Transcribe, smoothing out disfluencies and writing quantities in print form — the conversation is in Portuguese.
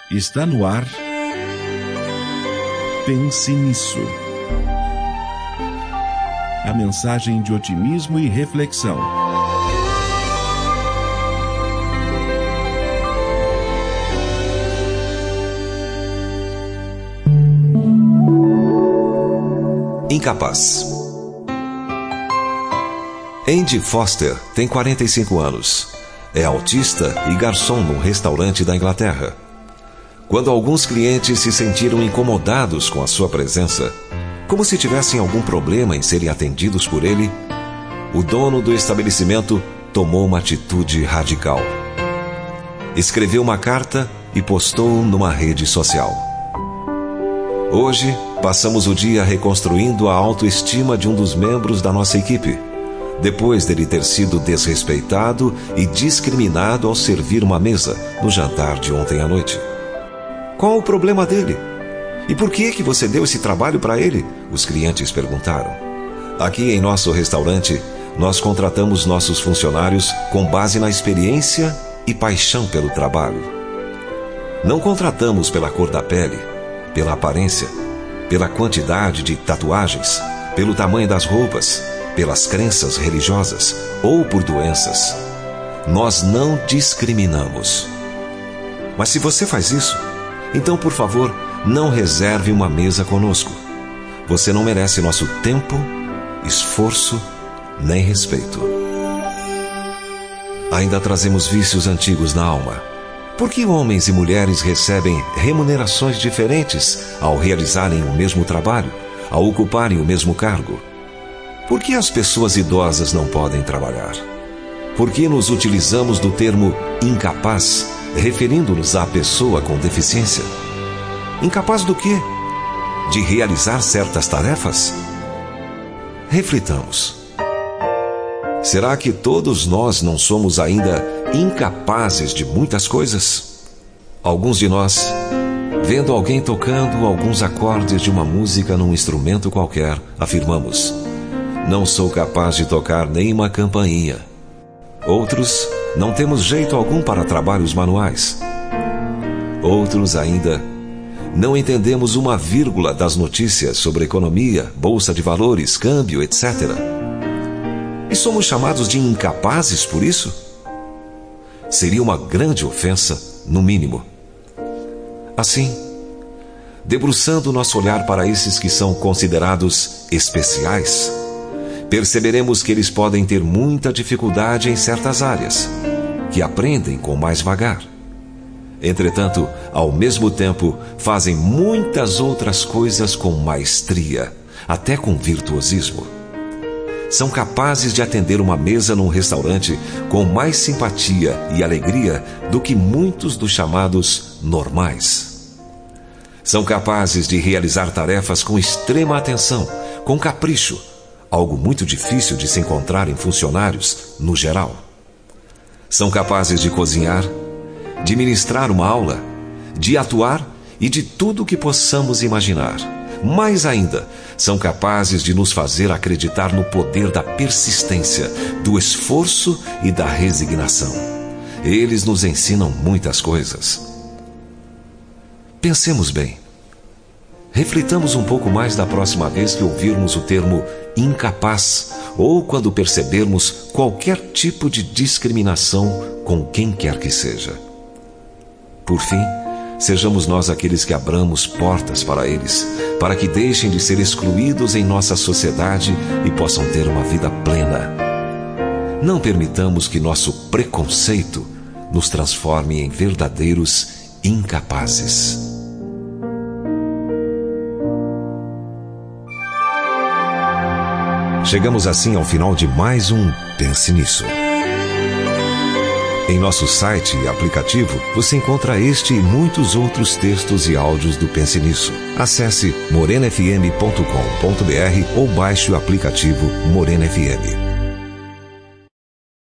Está no ar. Pense nisso. A mensagem de otimismo e reflexão. Incapaz. Andy Foster tem 45 anos. É autista e garçom num restaurante da Inglaterra. Quando alguns clientes se sentiram incomodados com a sua presença, como se tivessem algum problema em serem atendidos por ele, o dono do estabelecimento tomou uma atitude radical. Escreveu uma carta e postou numa rede social. Hoje, passamos o dia reconstruindo a autoestima de um dos membros da nossa equipe, depois dele ter sido desrespeitado e discriminado ao servir uma mesa no jantar de ontem à noite. Qual o problema dele? E por que você deu esse trabalho para ele? Os clientes perguntaram. Aqui em nosso restaurante, nós contratamos nossos funcionários com base na experiência e paixão pelo trabalho. Não contratamos pela cor da pele, pela aparência, pela quantidade de tatuagens, pelo tamanho das roupas, pelas crenças religiosas ou por doenças. Nós não discriminamos. Mas se você faz isso, então, por favor, não reserve uma mesa conosco. Você não merece nosso tempo, esforço, nem respeito. Ainda trazemos vícios antigos na alma. Por que homens e mulheres recebem remunerações diferentes ao realizarem o mesmo trabalho, ao ocuparem o mesmo cargo? Por que as pessoas idosas não podem trabalhar? Por que nos utilizamos do termo incapaz, referindo-nos à pessoa com deficiência? Incapaz do quê? De realizar certas tarefas? Reflitamos. Será que todos nós não somos ainda incapazes de muitas coisas? Alguns de nós, vendo alguém tocando alguns acordes de uma música num instrumento qualquer, afirmamos: não sou capaz de tocar nem uma campainha. Outros, não temos jeito algum para trabalhos manuais. Outros ainda, não entendemos uma vírgula das notícias sobre economia, bolsa de valores, câmbio, etc. E somos chamados de incapazes por isso? Seria uma grande ofensa, no mínimo. Assim, debruçando nosso olhar para esses que são considerados especiais, perceberemos que eles podem ter muita dificuldade em certas áreas, que aprendem com mais vagar. Entretanto, ao mesmo tempo, fazem muitas outras coisas com maestria, até com virtuosismo. São capazes de atender uma mesa num restaurante com mais simpatia e alegria do que muitos dos chamados normais. São capazes de realizar tarefas com extrema atenção, com capricho, algo muito difícil de se encontrar em funcionários, no geral. São capazes de cozinhar, de ministrar uma aula, de atuar e de tudo o que possamos imaginar. Mais ainda, são capazes de nos fazer acreditar no poder da persistência, do esforço e da resignação. Eles nos ensinam muitas coisas. Pensemos bem. Reflitamos um pouco mais da próxima vez que ouvirmos o termo incapaz ou quando percebermos qualquer tipo de discriminação com quem quer que seja. Por fim, sejamos nós aqueles que abramos portas para eles, para que deixem de ser excluídos em nossa sociedade e possam ter uma vida plena. Não permitamos que nosso preconceito nos transforme em verdadeiros incapazes. Chegamos assim ao final de mais um Pense Nisso. Em nosso site e aplicativo, você encontra este e muitos outros textos e áudios do Pense Nisso. Acesse morenafm.com.br ou baixe o aplicativo Morena FM.